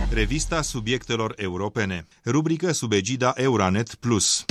Revista subiectelor europene. Rubrică sub egida Euranet Plus.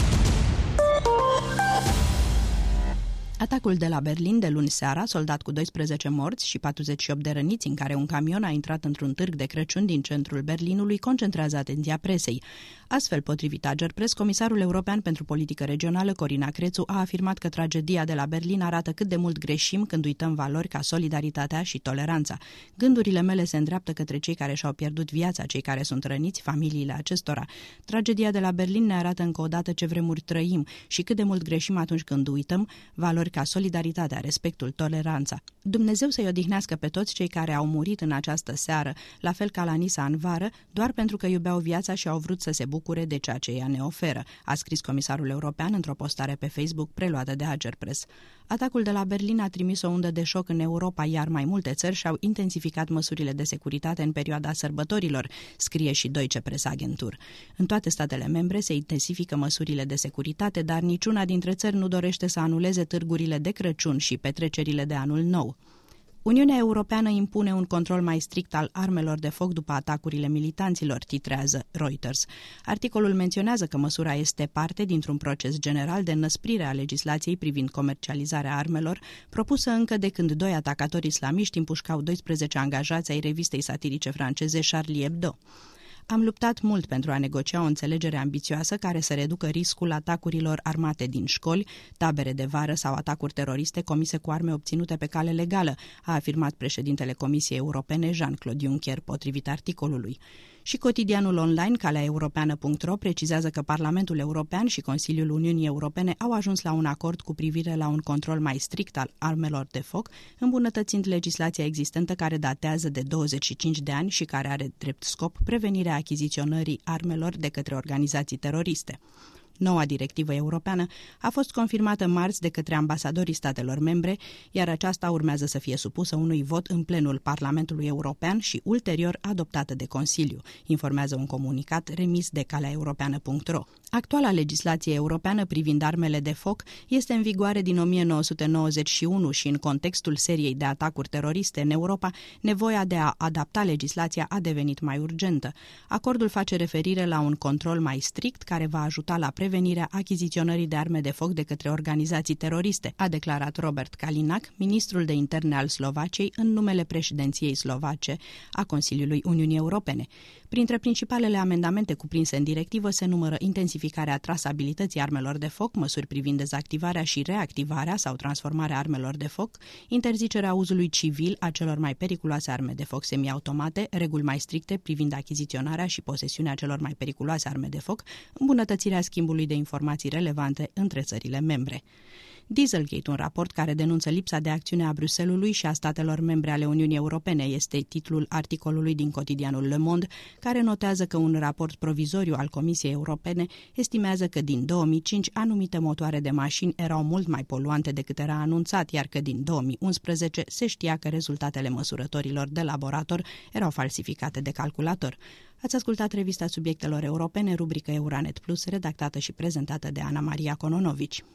Atacul de la Berlin de luni seara, soldat cu 12 morți și 48 de răniți, în care un camion a intrat într-un târg de Crăciun din centrul Berlinului, concentrează atenția presei. Astfel, potrivit Agerpres, comisarul european pentru politică regională, Corina Crețu, a afirmat că tragedia de la Berlin arată cât de mult greșim când uităm valori ca solidaritatea și toleranța. Gândurile mele se îndreaptă către cei care și-au pierdut viața, cei care sunt răniți, familiile acestora. Tragedia de la Berlin ne arată încă o dată ce vremuri trăim și cât de mult greșim atunci când uităm valori ca solidaritatea, respectul, toleranța. Dumnezeu să-i odihnească pe toți cei care au murit în această seară, la fel ca la Nisa în vară, doar pentru că iubeau viața și au vrut să se bucure de ceea ce ea ne oferă, a scris comisarul european într-o postare pe Facebook preluată de Agerpres. Atacul de la Berlin a trimis o undă de șoc în Europa, iar mai multe țări și-au intensificat măsurile de securitate în perioada sărbătorilor, scrie și Deutsche Presse-Agentur. În toate statele membre se intensifică măsurile de securitate, dar niciuna dintre țări nu dorește să anuleze târgurile de Crăciun și petrecerile de Anul Nou. Uniunea Europeană impune un control mai strict al armelor de foc după atacurile militanților, titrează Reuters. Articolul menționează că măsura este parte dintr-un proces general de înăsprire a legislației privind comercializarea armelor, propusă încă de când doi atacatori islamiști împușcau 12 angajați ai revistei satirice franceze Charlie Hebdo. Am luptat mult pentru a negocia o înțelegere ambițioasă care să reducă riscul atacurilor armate din școli, tabere de vară sau atacuri teroriste comise cu arme obținute pe cale legală, a afirmat președintele Comisiei Europene Jean-Claude Juncker, potrivit articolului. Și cotidianul online caleaeuropeană.ro precizează că Parlamentul European și Consiliul Uniunii Europene au ajuns la un acord cu privire la un control mai strict al armelor de foc, îmbunătățind legislația existentă care datează de 25 de ani și care are drept scop prevenirea achiziționării armelor de către organizații teroriste. Noua directivă europeană a fost confirmată marți de către ambasadorii statelor membre, iar aceasta urmează să fie supusă unui vot în plenul Parlamentului European și ulterior adoptată de Consiliu, informează un comunicat remis de caleaeuropeană.ro. Actuala legislație europeană privind armele de foc este în vigoare din 1991 și în contextul seriei de atacuri teroriste în Europa, nevoia de a adapta legislația a devenit mai urgentă. Acordul face referire la un control mai strict care va ajuta la prevenirea achiziționării de arme de foc de către organizații teroriste, a declarat Robert Kalinak, ministrul de interne al Slovaciei, în numele președinției slovace a Consiliului Uniunii Europene. Printre principalele amendamente cuprinse în directivă se numără intensificarea trasabilității armelor de foc, măsuri privind dezactivarea și reactivarea sau transformarea armelor de foc, interzicerea uzului civil a celor mai periculoase arme de foc semiautomate, reguli mai stricte privind achiziționarea și posesiunea celor mai periculoase arme de foc, îmbunătățirea schimbului de informații relevante între țările membre. Dieselgate, un raport care denunță lipsa de acțiune a Bruxellesului și a statelor membre ale Uniunii Europene, este titlul articolului din cotidianul Le Monde, care notează că un raport provizoriu al Comisiei Europene estimează că din 2005 anumite motoare de mașini erau mult mai poluante decât era anunțat, iar că din 2011 se știa că rezultatele măsurătorilor de laborator erau falsificate de calculator. Ați ascultat revista subiectelor europene, rubrică Euranet Plus, redactată și prezentată de Ana Maria Cononovici.